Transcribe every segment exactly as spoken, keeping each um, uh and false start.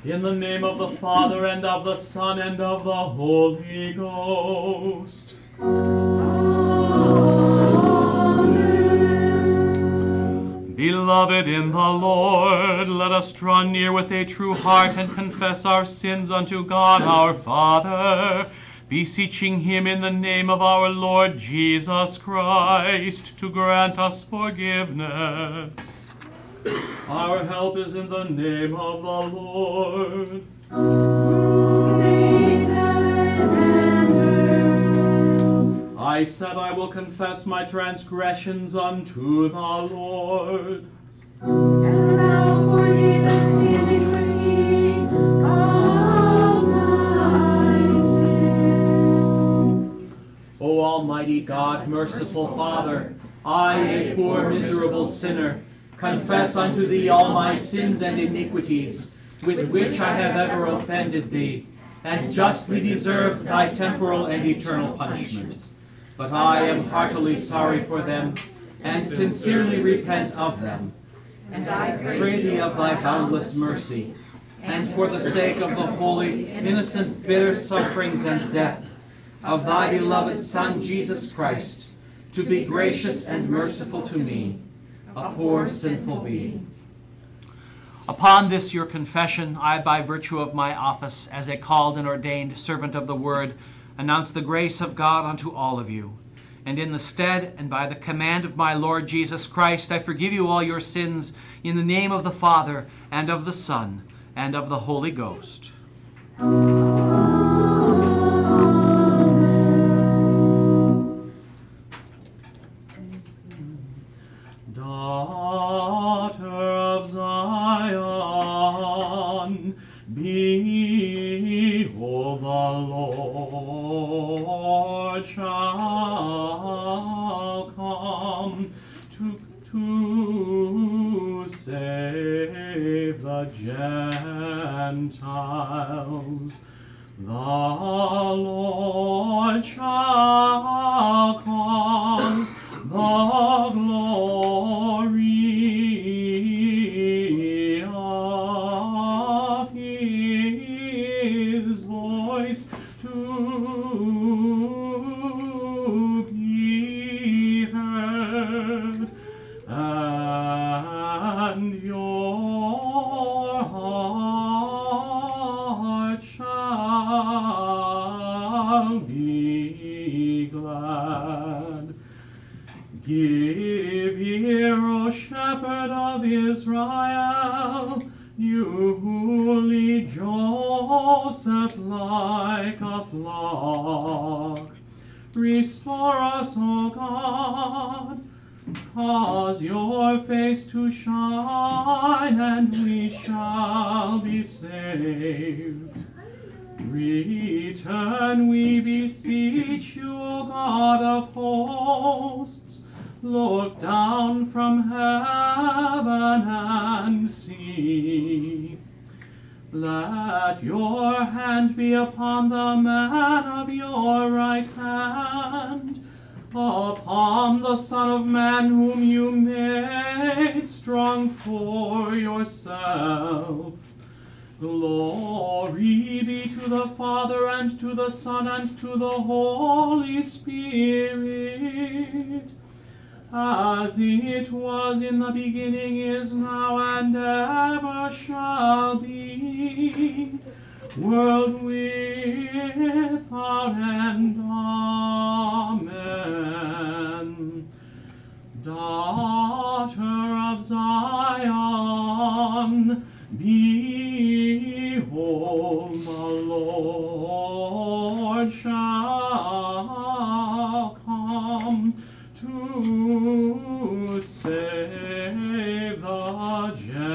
In the name of the Father, and of the Son, and of the Holy Ghost. Amen. Beloved in the Lord, let us draw near with a true heart and confess our sins unto God our Father, beseeching him in the name of our Lord Jesus Christ to grant us forgiveness. Our help is in the name of the Lord, who made heaven and earth. I said, I will confess my transgressions unto the Lord. And thou forgivest the iniquity of my sin. O Almighty God, merciful Father, I, a poor miserable sinner, confess unto thee all my sins and iniquities, with which I have ever offended thee, and justly deserved thy temporal and eternal punishment. But I am heartily sorry for them, and sincerely repent of them. And I pray thee of thy boundless mercy, and for the sake of the holy, innocent, bitter sufferings and death of thy beloved Son, Jesus Christ, to be gracious and merciful to me, a poor sinful being. Upon this your confession, I, by virtue of my office as a called and ordained servant of the word, announce the grace of God unto all of you. And in the stead and by the command of my Lord Jesus Christ, I forgive you all your sins in the name of the Father, and of the Son, and of the Holy Ghost. Daughter of Zion, behold, the Lord shall come to, to save the Gentiles. The Lord shall cause the glory of his voice to be heard, and your heart shall be glad. Give ear, O shepherd of Israel, you who lead Joseph like a flock. Restore us, O God, cause your face to shine, and we shall be saved. Return, we beseech you, O God of hosts. Look down from heaven and see. Let your hand be upon the man of your right hand, upon the Son of Man whom you made strong for yourself. Glory be to the Father, and to the Son, and to the Holy Spirit, as it was in the beginning, is now, and ever shall be, world without end. Amen. Daughter of Zion, behold, the Lord shall come to save the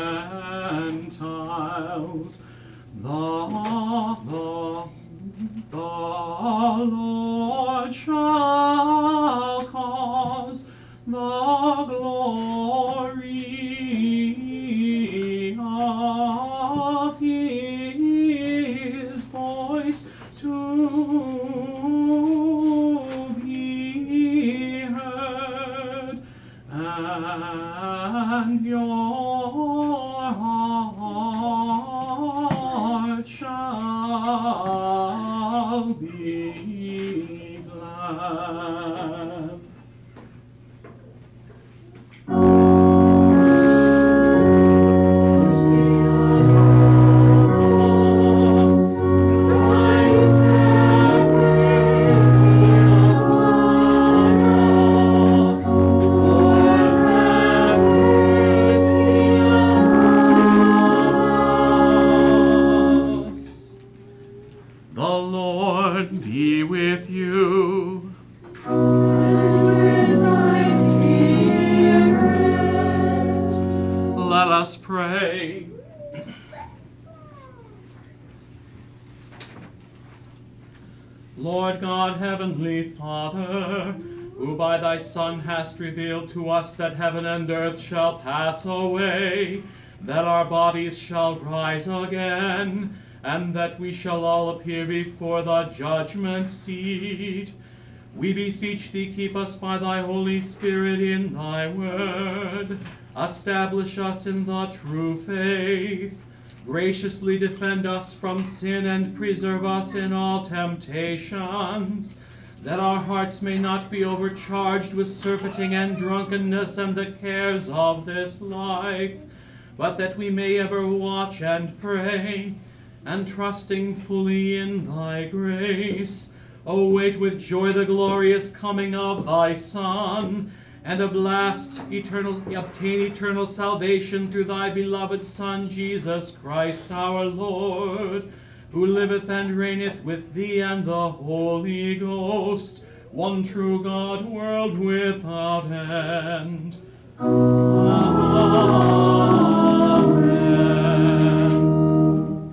Gentiles. The, the, the Lord shall cause the glory of his voice to be heard, and your heart Lord God, heavenly Father, who by thy Son hast revealed to us that heaven and earth shall pass away, that our bodies shall rise again, and that we shall all appear before the judgment seat, we beseech thee, keep us by thy Holy Spirit in thy word. Establish us in the true faith. Graciously defend us from sin and preserve us in all temptations, that our hearts may not be overcharged with surfeiting and drunkenness and the cares of this life, but that we may ever watch and pray, and trusting fully in thy grace, await with joy the glorious coming of thy Son, and at last eternal, obtain eternal salvation through thy beloved Son, Jesus Christ our Lord, who liveth and reigneth with thee and the Holy Ghost, one true God, world without end. Amen.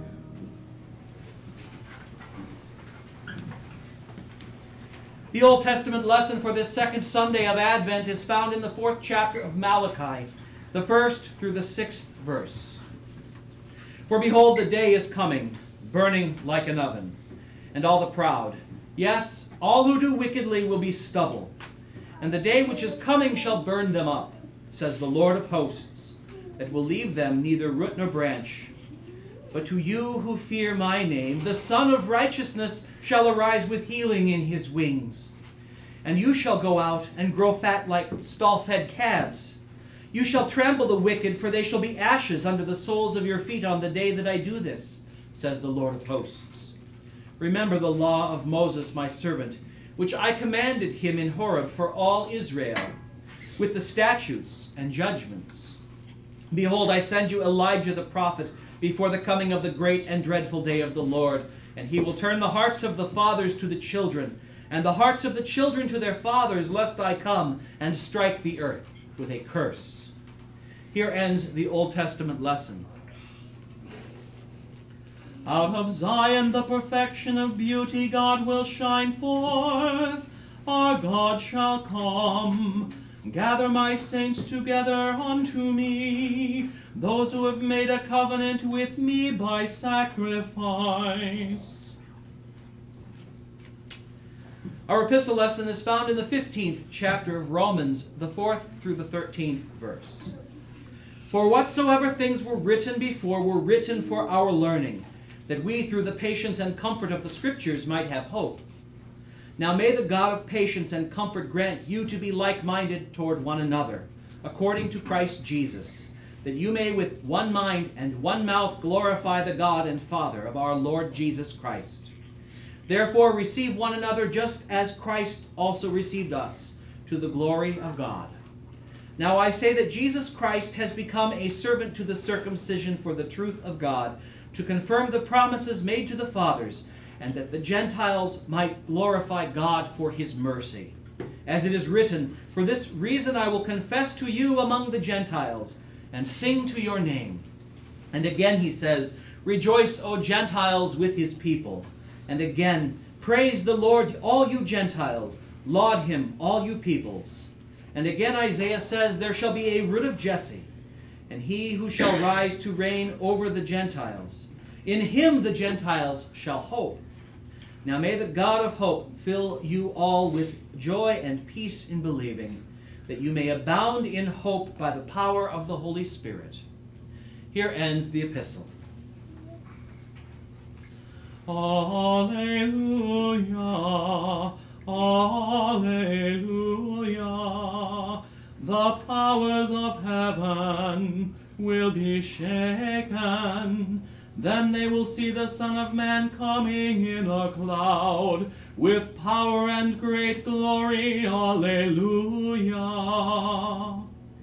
The Old Testament lesson for this second Sunday of Advent is found in the fourth chapter of Malachi, the first through the sixth verse. For behold, the day is coming, burning like an oven, and all the proud, yes, all who do wickedly will be stubble. And the day which is coming shall burn them up, says the Lord of hosts, that will leave them neither root nor branch. But to you who fear my name, the Son of Righteousness shall arise with healing in his wings. And you shall go out and grow fat like stall-fed calves. You shall trample the wicked, for they shall be ashes under the soles of your feet on the day that I do this, says the Lord of hosts. Remember the law of Moses my servant, which I commanded him in Horeb for all Israel, with the statutes and judgments. Behold, I send you Elijah the prophet before the coming of the great and dreadful day of the Lord, and he will turn the hearts of the fathers to the children, and the hearts of the children to their fathers, lest I come and strike the earth with a curse. Here ends the Old Testament lesson. Out of Zion the perfection of beauty God will shine forth. Our God shall come. Gather my saints together unto me, those who have made a covenant with me by sacrifice. Our epistle lesson is found in the fifteenth chapter of Romans, the fourth through the thirteenth verse. For whatsoever things were written before were written for our learning, that we through the patience and comfort of the Scriptures might have hope. Now may the God of patience and comfort grant you to be like-minded toward one another, according to Christ Jesus, that you may with one mind and one mouth glorify the God and Father of our Lord Jesus Christ. Therefore receive one another just as Christ also received us, to the glory of God. Now I say that Jesus Christ has become a servant to the circumcision for the truth of God, to confirm the promises made to the fathers, and that the Gentiles might glorify God for his mercy. As it is written, for this reason I will confess to you among the Gentiles, and sing to your name. And again he says, rejoice, O Gentiles, with his people. And again, praise the Lord, all you Gentiles. Laud him, all you peoples. And again Isaiah says, there shall be a root of Jesse, and he who shall rise to reign over the Gentiles. In him the Gentiles shall hope. Now may the God of hope fill you all with joy and peace in believing, that you may abound in hope by the power of the Holy Spirit. Here ends the epistle. Alleluia, alleluia. The powers of heaven will be shaken. Then they will see the Son of Man coming in a cloud with power and great glory. Alleluia.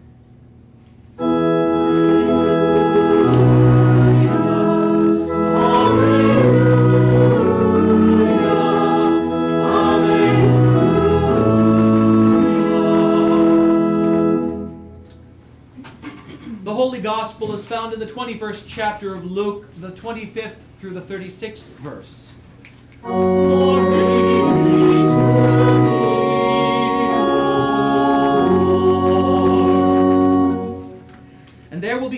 The Holy Gospel is found in the twenty-first chapter of Luke, the twenty-fifth through the thirty-sixth verse. Glory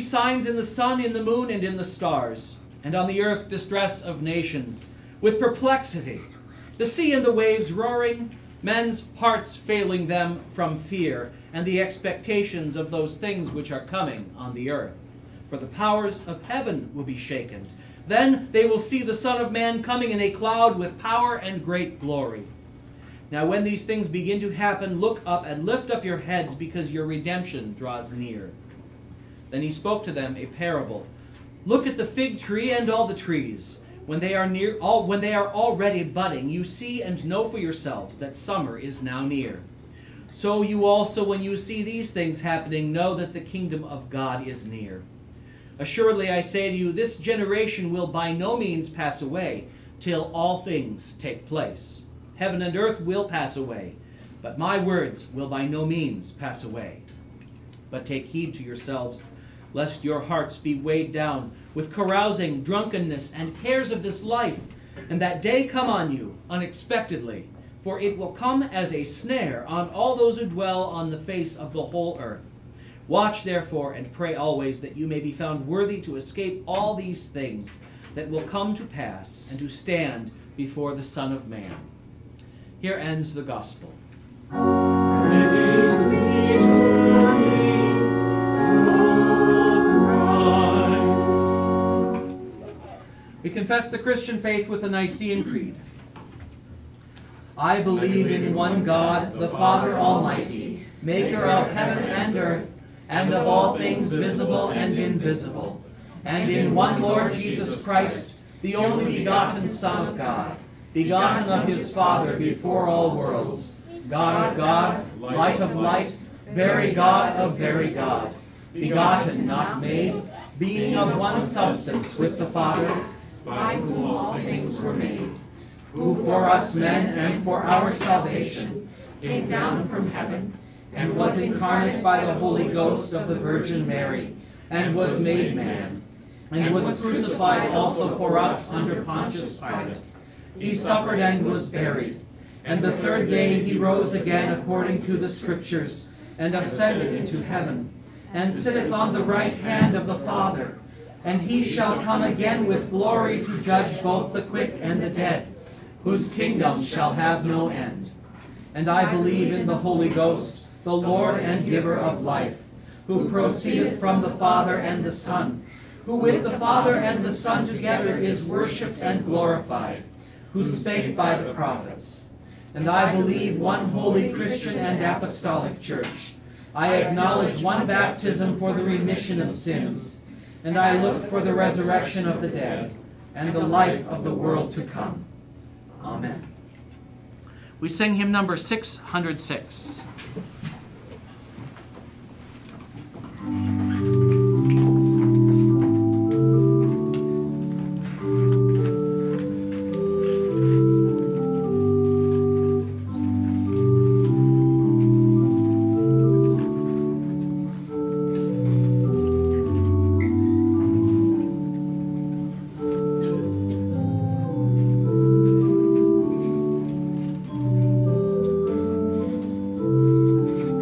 signs in the sun, in the moon, and in the stars, and on the earth distress of nations, with perplexity, the sea and the waves roaring, men's hearts failing them from fear, and the expectations of those things which are coming on the earth. For the powers of heaven will be shaken. Then they will see the Son of Man coming in a cloud with power and great glory. Now when these things begin to happen, look up and lift up your heads, because your redemption draws near. Then he spoke to them a parable. Look at the fig tree and all the trees. When they are near, all, when they are already budding, you see and know for yourselves that summer is now near. So you also, when you see these things happening, know that the kingdom of God is near. Assuredly, I say to you, this generation will by no means pass away till all things take place. Heaven and earth will pass away, but my words will by no means pass away. But take heed to yourselves, lest your hearts be weighed down with carousing, drunkenness, and cares of this life, and that day come on you unexpectedly, for it will come as a snare on all those who dwell on the face of the whole earth. Watch therefore and pray always, that you may be found worthy to escape all these things that will come to pass, and to stand before the Son of Man. Here ends the Gospel. Praise be to thee, O Christ. We confess the Christian faith with the Nicene Creed. I believe in one God, the Father Almighty, maker of heaven and earth, and of all things visible and invisible, and in one Lord Jesus Christ, the only begotten Son of God, begotten of his Father before all worlds, God of God, light of light, very God of very God, begotten, not made, being of one substance with the Father, by whom all things were made, who for us men and for our salvation came down from heaven, and was incarnate by the Holy Ghost of the Virgin Mary, and was made man, and was crucified also for us under Pontius Pilate. He suffered and was buried, and the third day he rose again according to the Scriptures, and ascended into heaven, and sitteth on the right hand of the Father, and he shall come again with glory to judge both the quick and the dead, whose kingdom shall have no end. And I believe in the Holy Ghost, the Lord and giver of life, who proceedeth from the Father and the Son, who with the Father and the Son together is worshipped and glorified, who spake by the prophets. And I believe one holy Christian and apostolic church. I acknowledge one baptism for the remission of sins, and I look for the resurrection of the dead and the life of the world to come. Amen. We sing hymn number six hundred six. Thank you.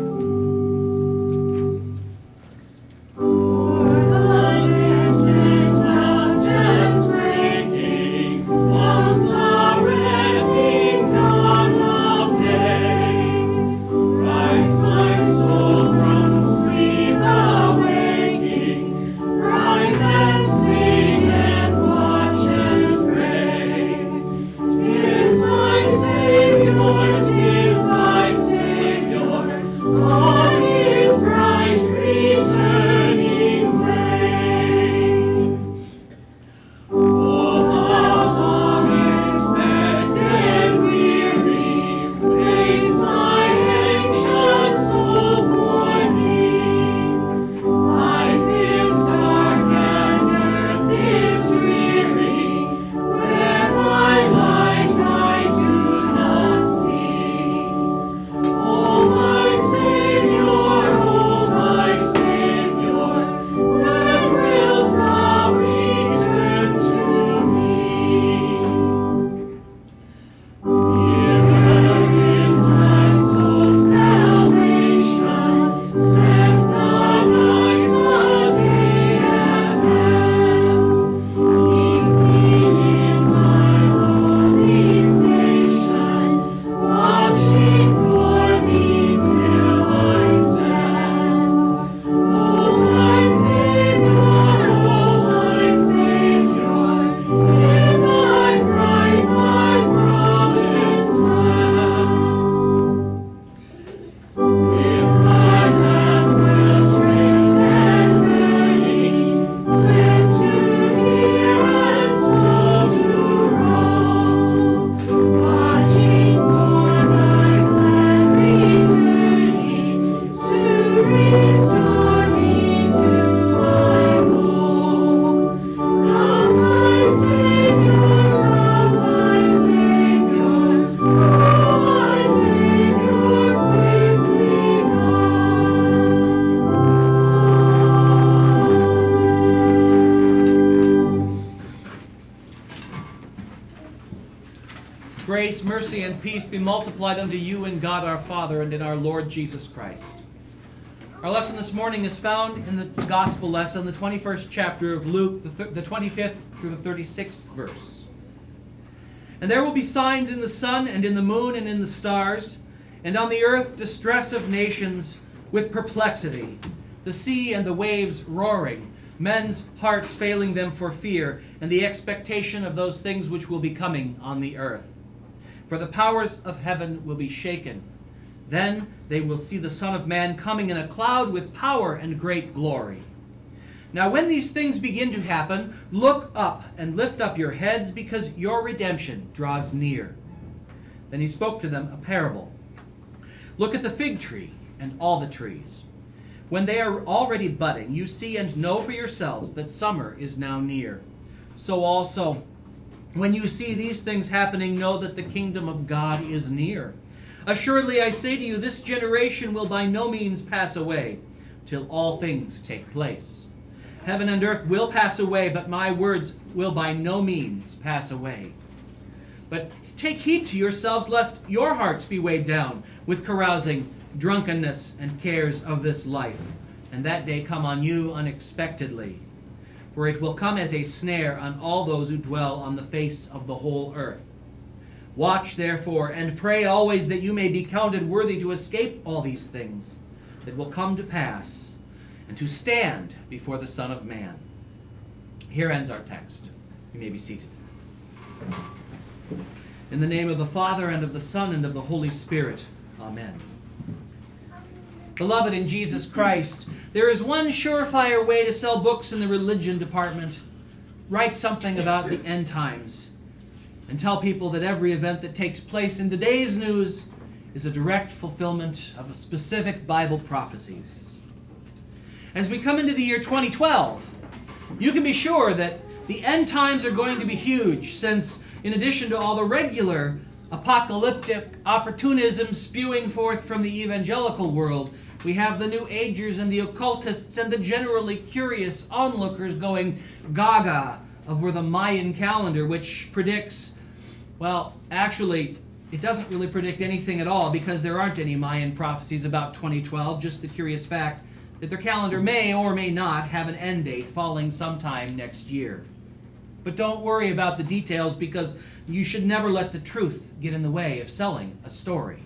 Grace, mercy, and peace be multiplied unto you in God our Father and in our Lord Jesus Christ. Our lesson this morning is found in the Gospel lesson, the twenty-first chapter of Luke, the, th- the twenty-fifth through the thirty-sixth verse. And there will be signs in the sun and in the moon and in the stars, and on the earth distress of nations with perplexity, the sea and the waves roaring, men's hearts failing them for fear, and the expectation of those things which will be coming on the earth. For the powers of heaven will be shaken. Then they will see the Son of Man coming in a cloud with power and great glory. Now when these things begin to happen, look up and lift up your heads, because your redemption draws near. Then he spoke to them a parable. Look at the fig tree and all the trees. When they are already budding, you see and know for yourselves that summer is now near. So also, when you see these things happening, know that the kingdom of God is near. Assuredly, I say to you, this generation will by no means pass away till all things take place. Heaven and earth will pass away, but my words will by no means pass away. But take heed to yourselves, lest your hearts be weighed down with carousing, drunkenness, and cares of this life, and that day come on you unexpectedly. For it will come as a snare on all those who dwell on the face of the whole earth. Watch therefore, and pray always that you may be counted worthy to escape all these things that will come to pass, and to stand before the Son of Man. Here ends our text. You may be seated. In the name of the Father, and of the Son, and of the Holy Spirit. Amen. Beloved in Jesus Christ, there is one surefire way to sell books in the religion department. Write something about the end times and tell people that every event that takes place in today's news is a direct fulfillment of specific Bible prophecies. As we come into the year twenty twelve, you can be sure that the end times are going to be huge, since in addition to all the regular apocalyptic opportunism spewing forth from the evangelical world, we have the New Agers and the occultists and the generally curious onlookers going gaga over the Mayan calendar, which predicts, well, actually, it doesn't really predict anything at all, because there aren't any Mayan prophecies about twenty twelve, just the curious fact that their calendar may or may not have an end date falling sometime next year. But don't worry about the details, because you should never let the truth get in the way of selling a story.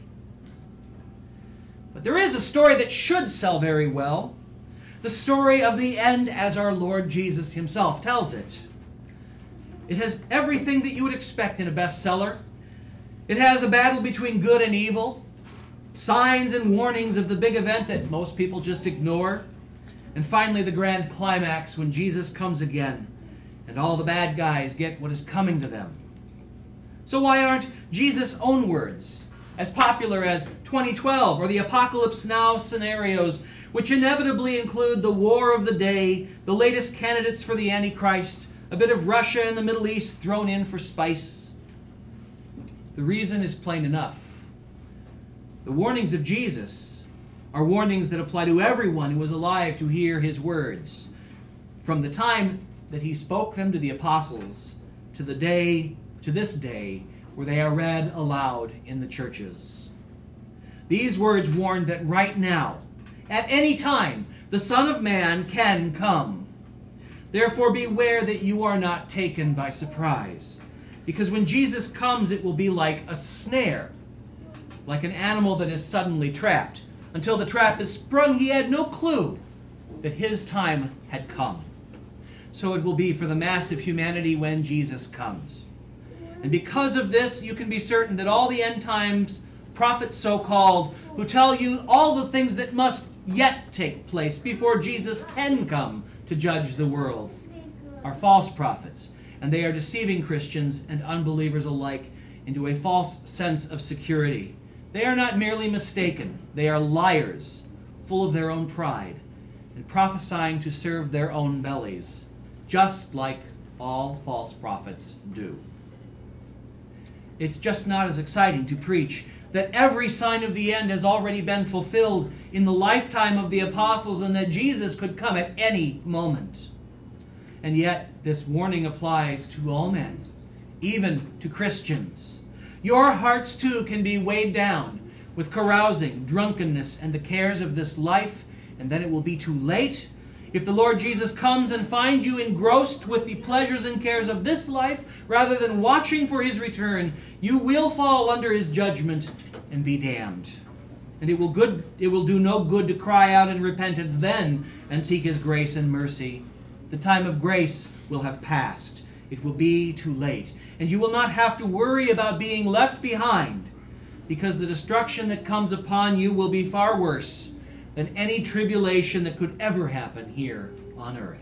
But there is a story that should sell very well. The story of the end as our Lord Jesus himself tells it. It has everything that you would expect in a bestseller. It has a battle between good and evil, signs and warnings of the big event that most people just ignore, and finally the grand climax when Jesus comes again and all the bad guys get what is coming to them. So why aren't Jesus' own words as popular as twenty twelve or the Apocalypse Now scenarios, which inevitably include the war of the day, the latest candidates for the Antichrist, a bit of Russia and the Middle East thrown in for spice? The reason is plain enough. The warnings of Jesus are warnings that apply to everyone who was alive to hear his words, from the time that he spoke them to the apostles to the day, to this day, where they are read aloud in the churches. These words warn that right now, at any time, the Son of Man can come. Therefore beware that you are not taken by surprise, because when Jesus comes, it will be like a snare, like an animal that is suddenly trapped. Until the trap is sprung, he had no clue that his time had come. So it will be for the mass of humanity when Jesus comes. And because of this, you can be certain that all the end times prophets, so-called, who tell you all the things that must yet take place before Jesus can come to judge the world, are false prophets, and they are deceiving Christians and unbelievers alike into a false sense of security. They are not merely mistaken, they are liars, full of their own pride, and prophesying to serve their own bellies, just like all false prophets do. It's just not as exciting to preach that every sign of the end has already been fulfilled in the lifetime of the apostles, and that Jesus could come at any moment. And yet, this warning applies to all men, even to Christians. Your hearts too can be weighed down with carousing, drunkenness, and the cares of this life, and then it will be too late. If the Lord Jesus comes and finds you engrossed with the pleasures and cares of this life, rather than watching for his return, you will fall under his judgment and be damned. And it will good it will do no good to cry out in repentance then and seek his grace and mercy. The time of grace will have passed. It will be too late. And you will not have to worry about being left behind, because the destruction that comes upon you will be far worse than any tribulation that could ever happen here on earth.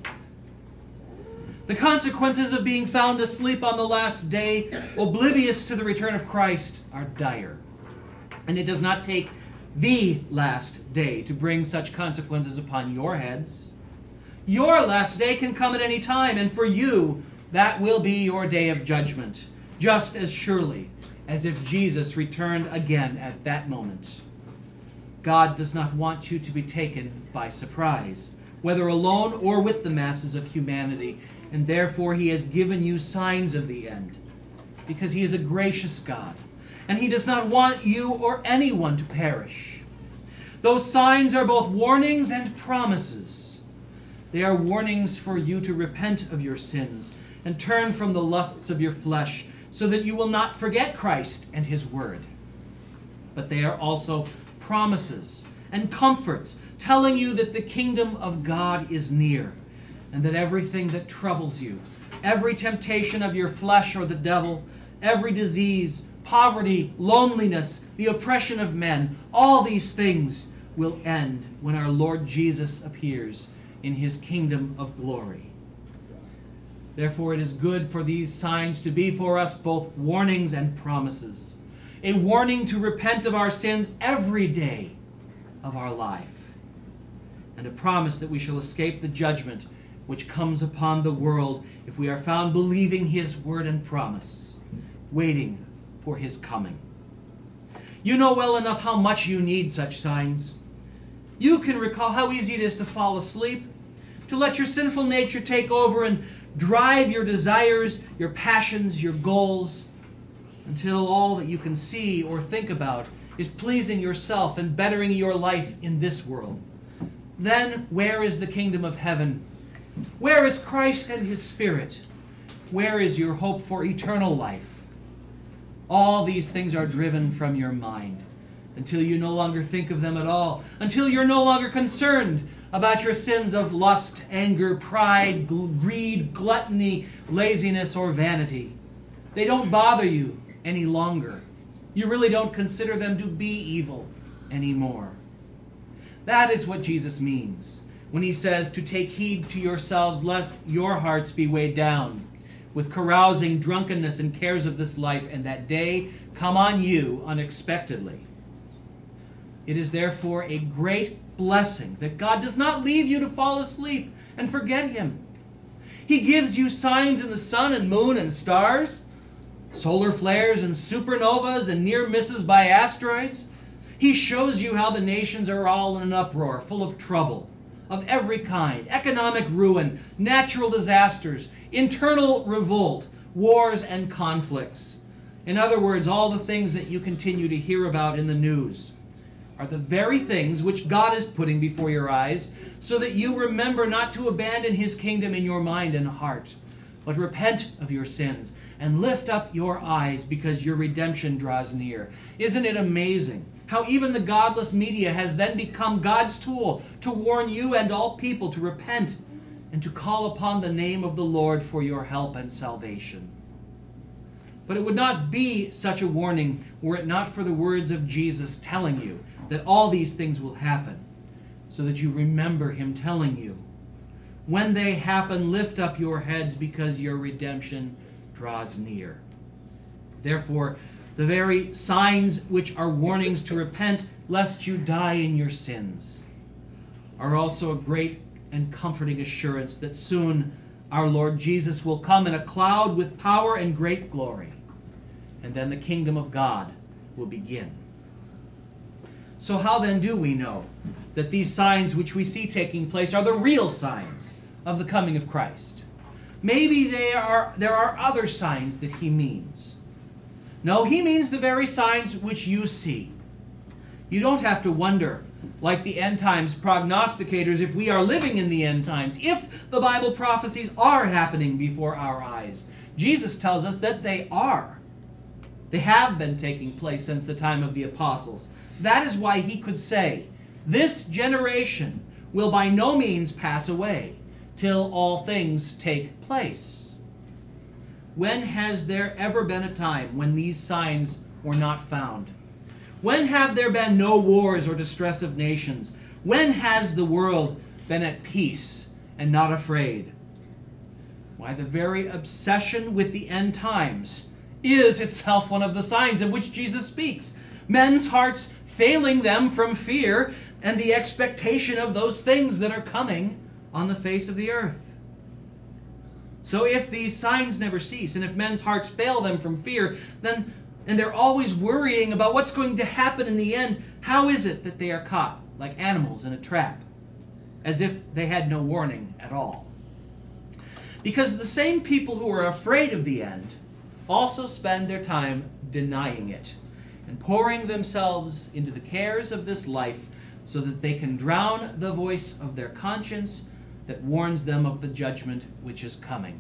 The consequences of being found asleep on the last day, oblivious to the return of Christ, are dire. And it does not take the last day to bring such consequences upon your heads. Your last day can come at any time, and for you, that will be your day of judgment, just as surely as if Jesus returned again at that moment. God does not want you to be taken by surprise, whether alone or with the masses of humanity, and therefore he has given you signs of the end, because he is a gracious God, and he does not want you or anyone to perish. Those signs are both warnings and promises. They are warnings for you to repent of your sins and turn from the lusts of your flesh, so that you will not forget Christ and his word. But they are also promises and comforts, telling you that the kingdom of God is near, and that everything that troubles you, every temptation of your flesh or the devil, every disease, poverty, loneliness, the oppression of men, all these things will end when our Lord Jesus appears in his kingdom of glory. Therefore, it is good for these signs to be for us both warnings and promises. A warning to repent of our sins every day of our life, and a promise that we shall escape the judgment which comes upon the world if we are found believing his word and promise, waiting for his coming. You know well enough how much you need such signs. You can recall how easy it is to fall asleep, to let your sinful nature take over and drive your desires, your passions, your goals, until all that you can see or think about is pleasing yourself and bettering your life in this world. Then where is the kingdom of heaven? Where is Christ and his Spirit? Where is your hope for eternal life? All these things are driven from your mind until you no longer think of them at all, until you're no longer concerned about your sins of lust, anger, pride, greed, gluttony, laziness, or vanity. They don't bother you any longer. You really don't consider them to be evil anymore. That is what Jesus means when he says to take heed to yourselves lest your hearts be weighed down with carousing, drunkenness, and cares of this life, and that day come on you unexpectedly. It is therefore a great blessing that God does not leave you to fall asleep and forget him. He gives you signs in the sun and moon and stars, solar flares and supernovas and near misses by asteroids. He shows you how the nations are all in an uproar, full of trouble of every kind, economic ruin, natural disasters, internal revolt, wars and conflicts. In other words, all the things that you continue to hear about in the news are the very things which God is putting before your eyes, so that you remember not to abandon his kingdom in your mind and heart, but repent of your sins and lift up your eyes because your redemption draws near. Isn't it amazing how even the godless media has then become God's tool to warn you and all people to repent and to call upon the name of the Lord for your help and salvation? But it would not be such a warning were it not for the words of Jesus telling you that all these things will happen, so that you remember him telling you, when they happen, lift up your heads because your redemption draws near. Therefore, the very signs which are warnings to repent lest you die in your sins are also a great and comforting assurance that soon our Lord Jesus will come in a cloud with power and great glory, and then the kingdom of God will begin. So how then do we know that these signs which we see taking place are the real signs of the coming of Christ? Maybe they are, there are other signs that he means. No, he means the very signs which you see. You don't have to wonder, like the end times prognosticators, if we are living in the end times, if the Bible prophecies are happening before our eyes. Jesus tells us that they are. They have been taking place since the time of the apostles. That is why he could say, this generation will by no means pass away till all things take place. When has there ever been a time when these signs were not found? When have there been no wars or distress of nations? When has the world been at peace and not afraid? Why, the very obsession with the end times is itself one of the signs of which Jesus speaks. Men's hearts failing them from fear and the expectation of those things that are coming on the face of the earth. So if these signs never cease, and if men's hearts fail them from fear, then and they're always worrying about what's going to happen in the end, how is it that they are caught like animals in a trap, as if they had no warning at all? Because the same people who are afraid of the end also spend their time denying it and pouring themselves into the cares of this life so that they can drown the voice of their conscience that warns them of the judgment which is coming.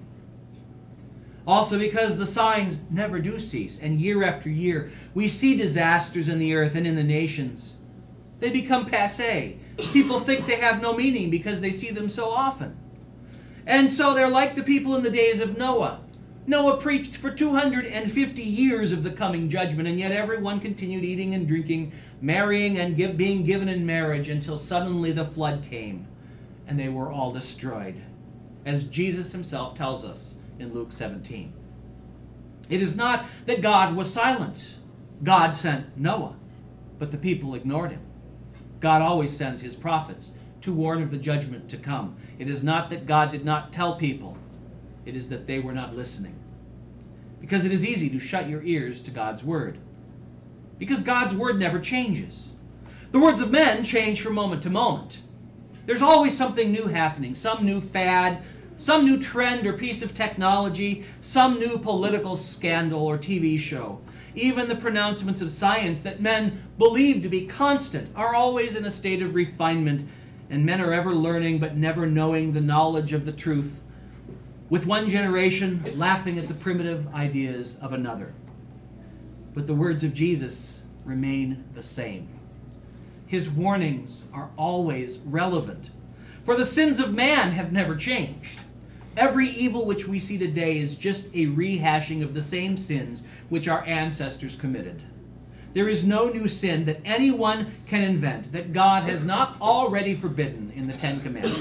Also because the signs never do cease, and year after year we see disasters in the earth and in the nations. They become passé. People think they have no meaning because they see them so often. And so they're like the people in the days of Noah. Noah preached for two hundred fifty years of the coming judgment, and yet everyone continued eating and drinking, marrying and give, being given in marriage until suddenly the flood came, and they were all destroyed, as Jesus himself tells us in Luke seventeen. It is not that God was silent. God sent Noah, but the people ignored him. God always sends his prophets to warn of the judgment to come. It is not that God did not tell people. It is that they were not listening. Because it is easy to shut your ears to God's word. Because God's word never changes. The words of men change from moment to moment. There's always something new happening, some new fad, some new trend or piece of technology, some new political scandal or T V show. Even the pronouncements of science that men believe to be constant are always in a state of refinement, and men are ever learning but never knowing the knowledge of the truth, with one generation laughing at the primitive ideas of another. But the words of Jesus remain the same. His warnings are always relevant, for the sins of man have never changed. Every evil which we see today is just a rehashing of the same sins which our ancestors committed. There is no new sin that anyone can invent that God has not already forbidden in the Ten Commandments.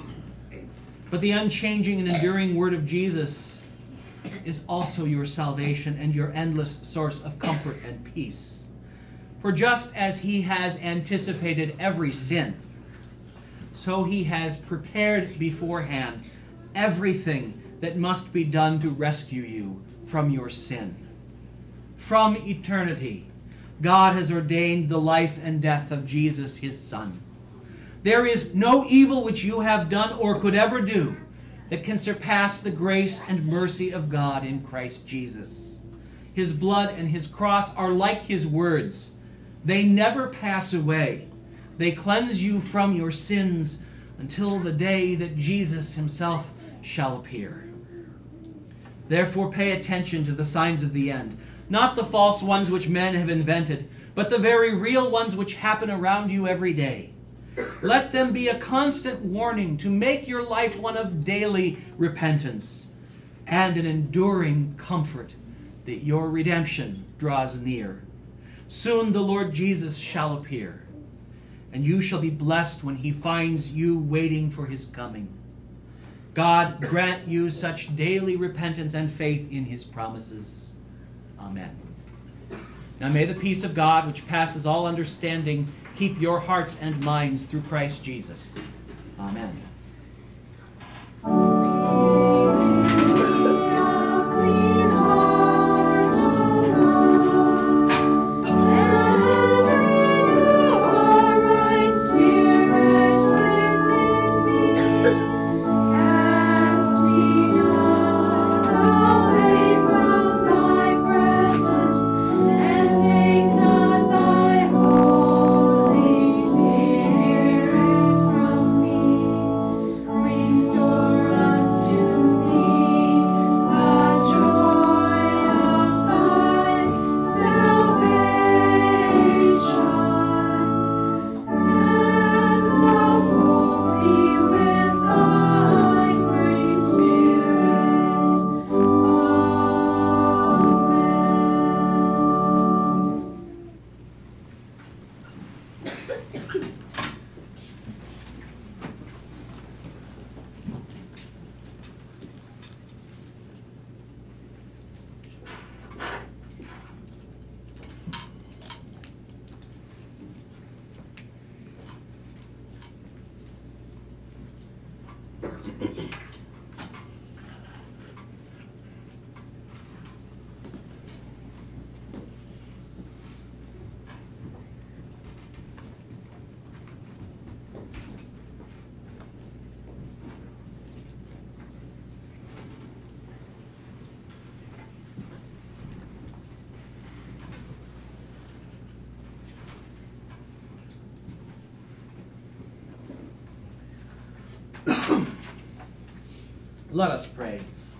But the unchanging and enduring word of Jesus is also your salvation and your endless source of comfort and peace. For just as he has anticipated every sin, so he has prepared beforehand everything that must be done to rescue you from your sin. From eternity, God has ordained the life and death of Jesus, his Son. There is no evil which you have done or could ever do that can surpass the grace and mercy of God in Christ Jesus. His blood and his cross are like his words. They never pass away. They cleanse you from your sins until the day that Jesus himself shall appear. Therefore pay attention to the signs of the end, not the false ones which men have invented, but the very real ones which happen around you every day. Let them be a constant warning to make your life one of daily repentance and an enduring comfort that your redemption draws near. Soon the Lord Jesus shall appear, and you shall be blessed when he finds you waiting for his coming. God grant you such daily repentance and faith in his promises. Amen. Now may the peace of God, which passes all understanding, keep your hearts and minds through Christ Jesus. Amen. Cast me not away from thy presence. Let us pray.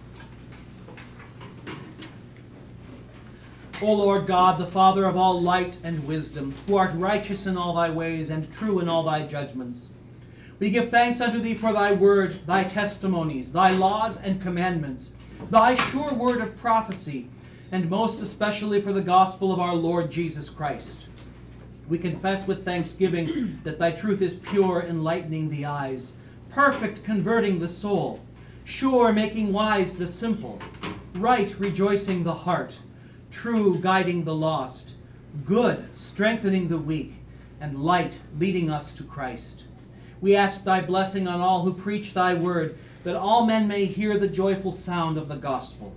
O Lord God, the Father of all light and wisdom, who art righteous in all thy ways and true in all thy judgments, we give thanks unto thee for thy word, thy testimonies, thy laws and commandments, thy sure word of prophecy, and most especially for the gospel of our Lord Jesus Christ. We confess with thanksgiving that thy truth is pure, enlightening the eyes, perfect, converting the soul, sure, making wise the simple, right, rejoicing the heart, true, guiding the lost, good, strengthening the weak, and light, leading us to Christ. We ask thy blessing on all who preach thy word, that all men may hear the joyful sound of the gospel.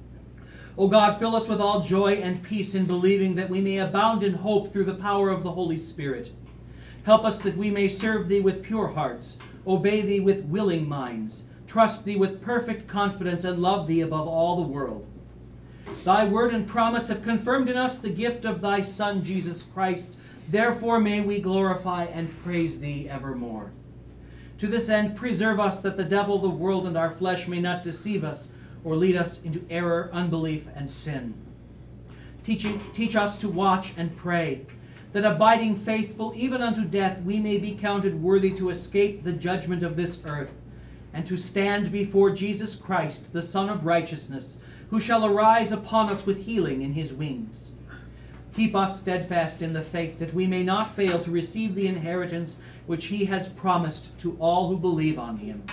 O God, fill us with all joy and peace in believing that we may abound in hope through the power of the Holy Spirit. Help us that we may serve thee with pure hearts, obey thee with willing minds, trust thee with perfect confidence, and love thee above all the world. Thy word and promise have confirmed in us the gift of thy Son, Jesus Christ. Therefore may we glorify and praise thee evermore. To this end, preserve us that the devil, the world, and our flesh may not deceive us or lead us into error, unbelief, and sin. Teaching, teach us to watch and pray, that abiding faithful even unto death, we may be counted worthy to escape the judgment of this earth, and to stand before Jesus Christ, the Son of righteousness, who shall arise upon us with healing in his wings. Keep us steadfast in the faith, that we may not fail to receive the inheritance which he has promised to all who believe on him.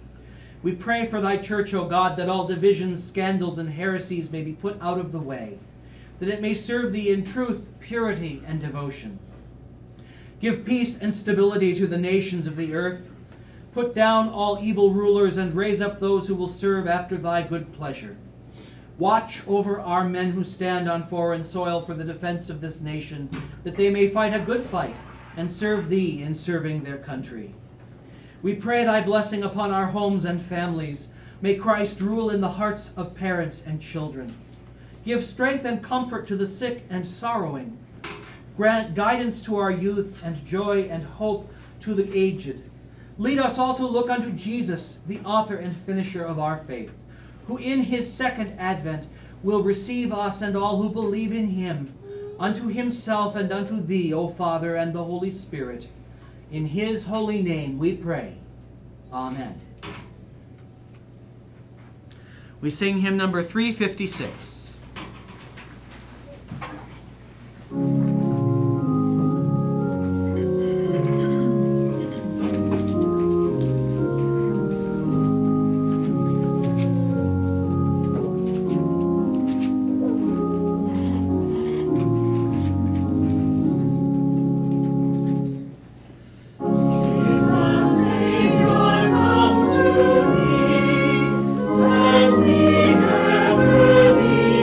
We pray for thy church, O God, that all divisions, scandals, and heresies may be put out of the way, that it may serve thee in truth, purity, and devotion. Give peace and stability to the nations of the earth. Put down all evil rulers and raise up those who will serve after thy good pleasure. Watch over our men who stand on foreign soil for the defense of this nation, that they may fight a good fight and serve thee in serving their country. We pray thy blessing upon our homes and families. May Christ rule in the hearts of parents and children. Give strength and comfort to the sick and sorrowing. Grant guidance to our youth and joy and hope to the aged. Lead us all to look unto Jesus, the author and finisher of our faith, who in his second advent will receive us and all who believe in him, unto himself and unto thee, O Father, and the Holy Spirit. In his holy name we pray. Amen. We sing hymn number three fifty-six. Let me ever be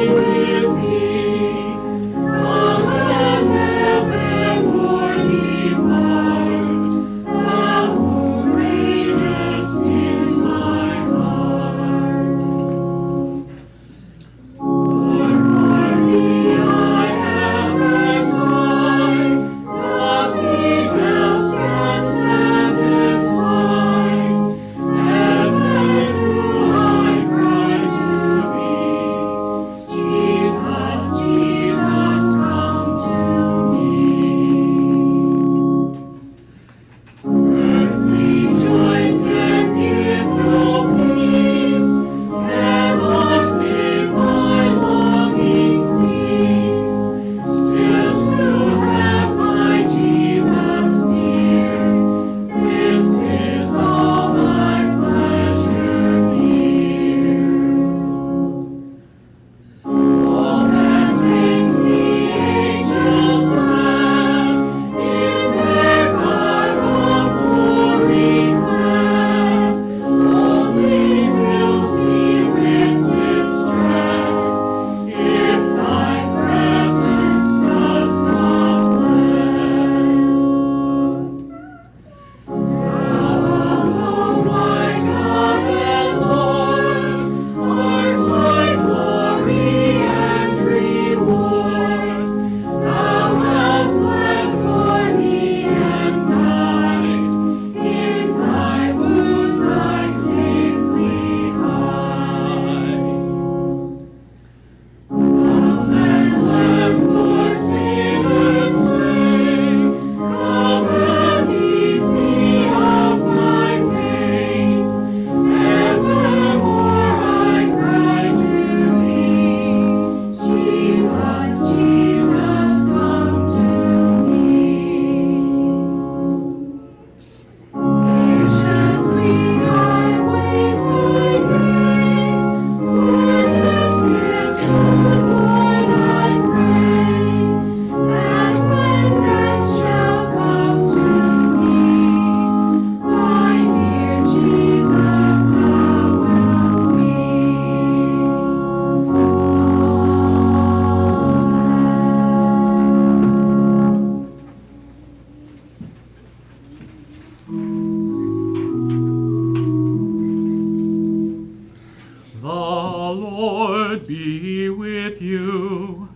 with you.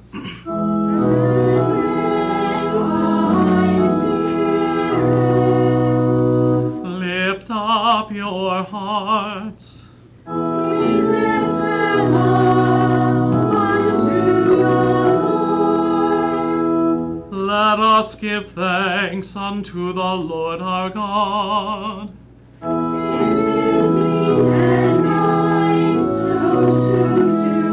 Lift up your hearts. We lift them up unto the Lord. Let us give thanks unto the Lord our God. It is meet and right so to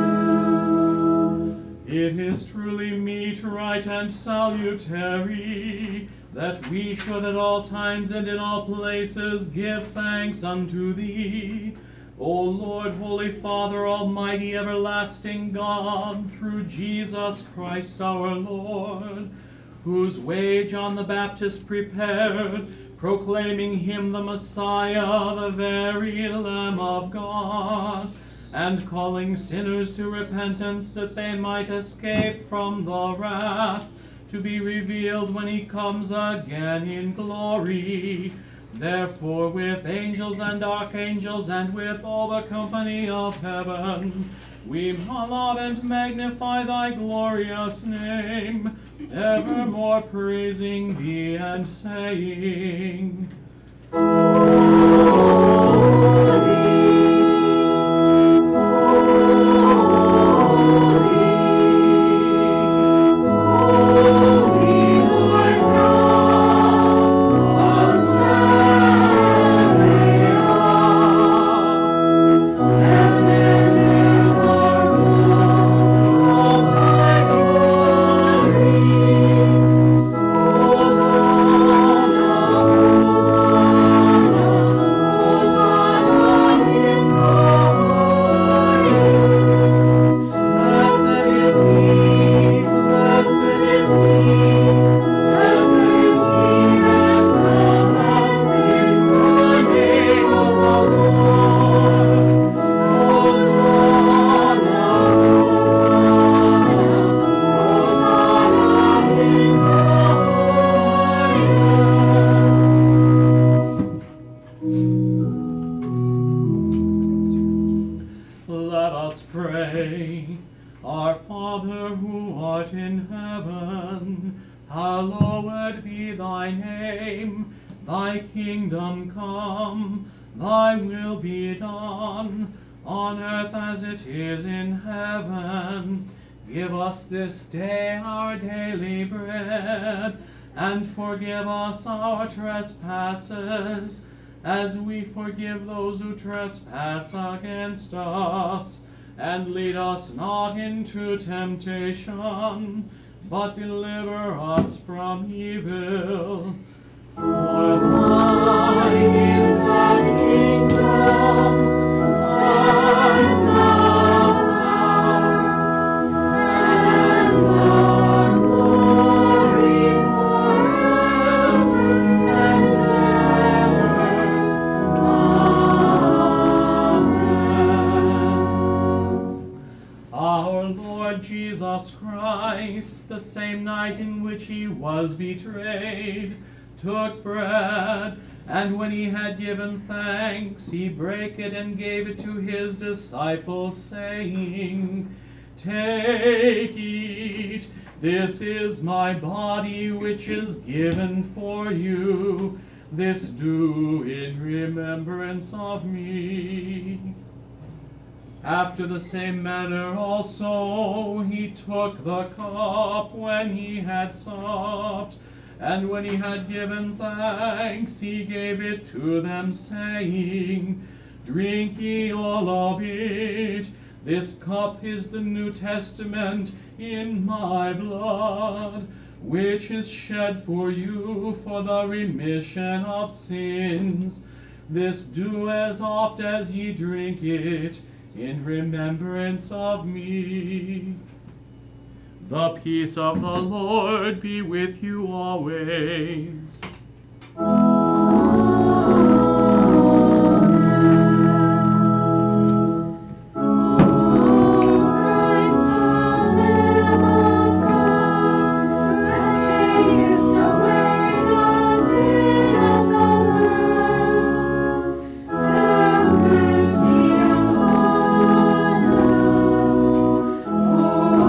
do. It is truly meet, right, and salutary that we should at all times and in all places give thanks unto thee, O Lord, Holy Father, Almighty, everlasting God, through Jesus Christ our Lord, whose way John the Baptist prepared, proclaiming him the Messiah, the very Lamb of God, and calling sinners to repentance that they might escape from the wrath to be revealed when he comes again in glory. Therefore, with angels and archangels and with all the company of heaven, we laud and magnify thy glorious name, evermore praising thee and saying, this day our daily bread, and forgive us our trespasses, as we forgive those who trespass against us. And lead us not into temptation, but deliver us from evil. For thine is the kingdom, and the Jesus Christ, the same night in which he was betrayed, took bread, and when he had given thanks, he brake it and gave it to his disciples, saying, Take, eat, this is my body which is given for you. This do in remembrance of me. After the same manner also he took the cup when he had supped, and when he had given thanks, he gave it to them, saying, Drink ye all of it. This cup is the New Testament in my blood, which is shed for you for the remission of sins. This do as oft as ye drink it, in remembrance of me. The peace of the Lord be with you always. Oh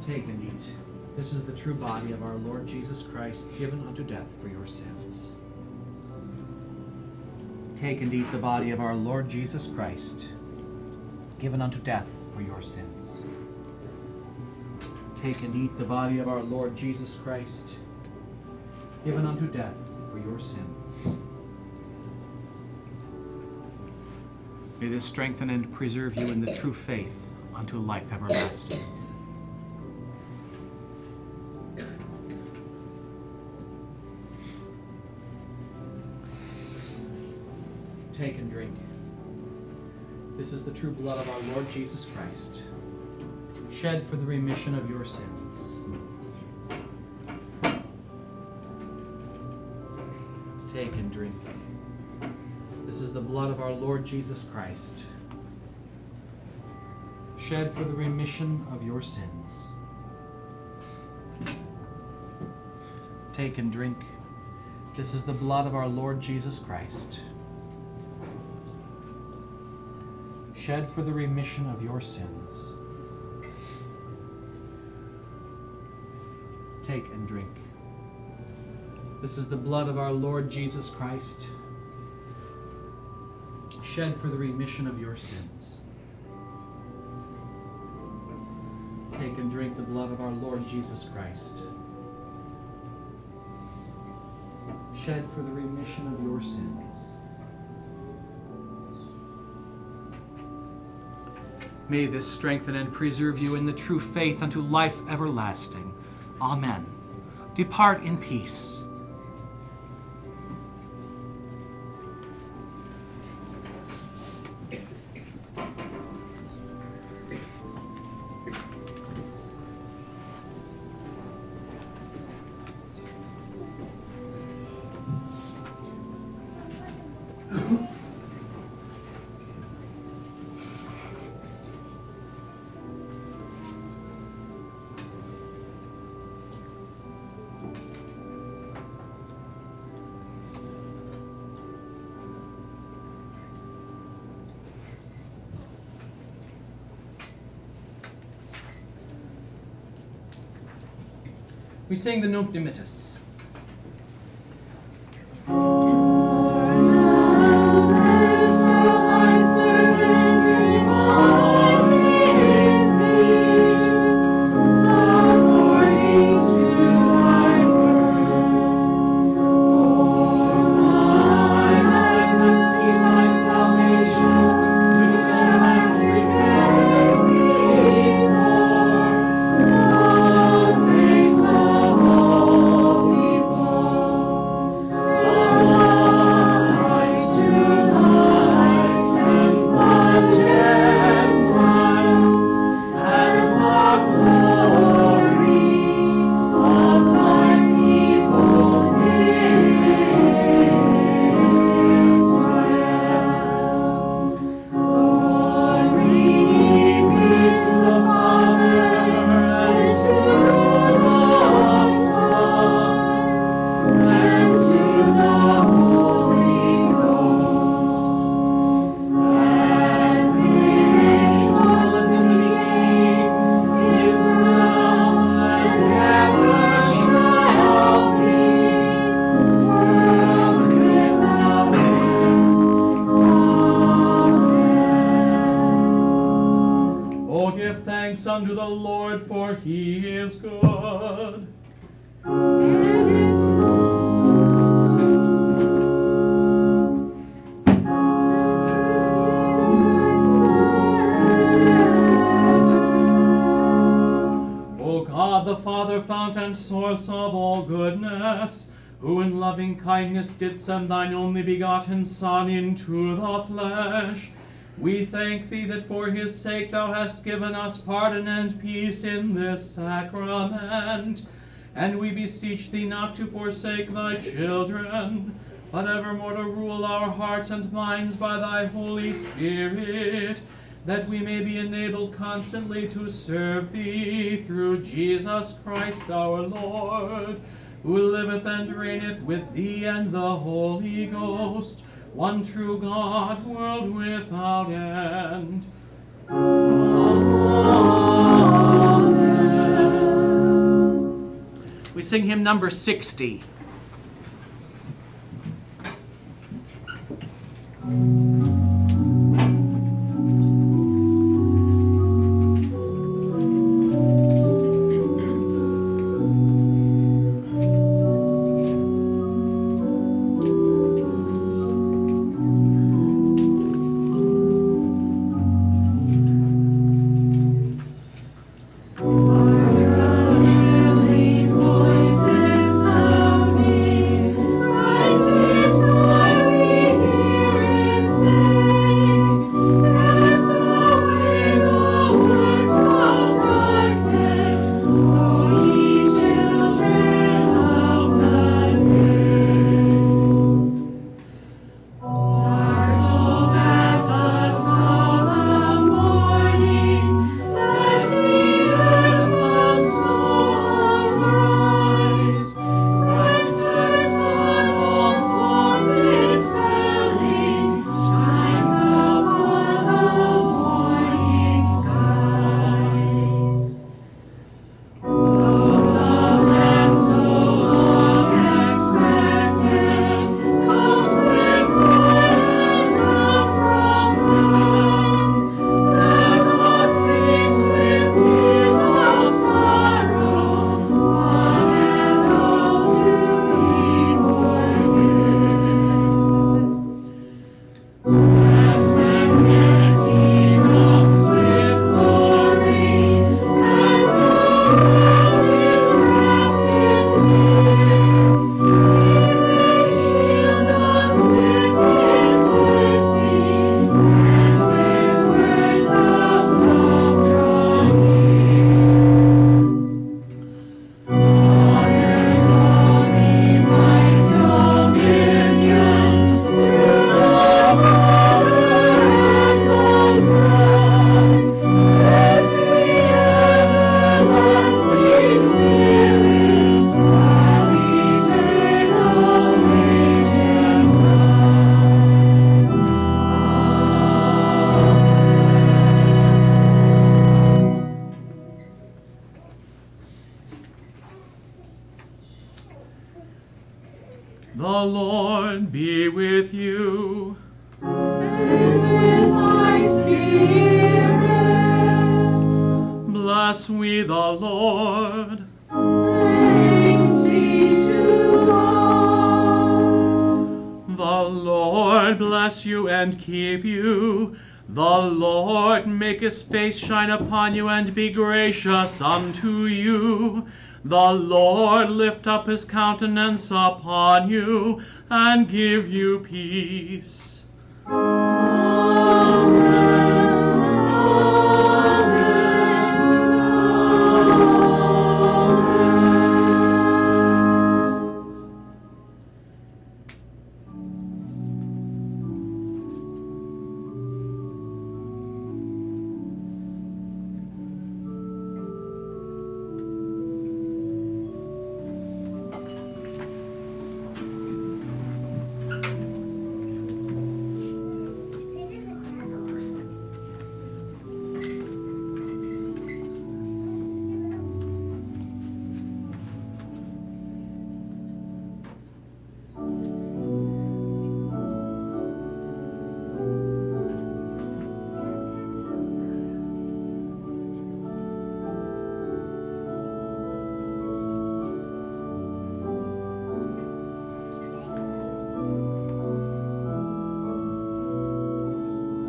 Take and eat. This is the true body of our Lord Jesus Christ, given unto death for your sins. Take and eat the body of our Lord Jesus Christ, given unto death for your sins. Take and eat the body of our Lord Jesus Christ, given unto death for your sins. May this strengthen and preserve you in the true faith unto life everlasting. Take and drink. This is the true blood of our Lord Jesus Christ, shed for the remission of your sins. Take and drink. This is the blood of our Lord Jesus Christ, shed for the remission of your sins. Take and drink. This is the blood of our Lord Jesus Christ, shed for the remission of your sins. Take and drink. This is the blood of our Lord Jesus Christ, shed for the remission of your sins. Take and drink the blood of our Lord Jesus Christ, shed for the remission of your sins. May this strengthen and preserve you in the true faith unto life everlasting. Amen. Depart in peace. We sing the Nunc Dimittis. Unto the Lord, for he is good. It is O God, the Father, fount and source of all goodness, who in loving kindness did send thine only begotten Son into the flesh, we thank thee that for his sake thou hast given us pardon and peace in this sacrament. And we beseech thee not to forsake thy children, but evermore to rule our hearts and minds by thy Holy Spirit, that we may be enabled constantly to serve thee through Jesus Christ our Lord, who liveth and reigneth with thee and the Holy Ghost, one true God, world without end. Amen. sing hymn number sixty. The Lord be with you. And with thy spirit. Bless we the Lord. Thanks be to all. The Lord bless you and keep you. The Lord make his face shine upon you and be gracious unto you. The Lord lift up his countenance upon you and give you peace. Amen.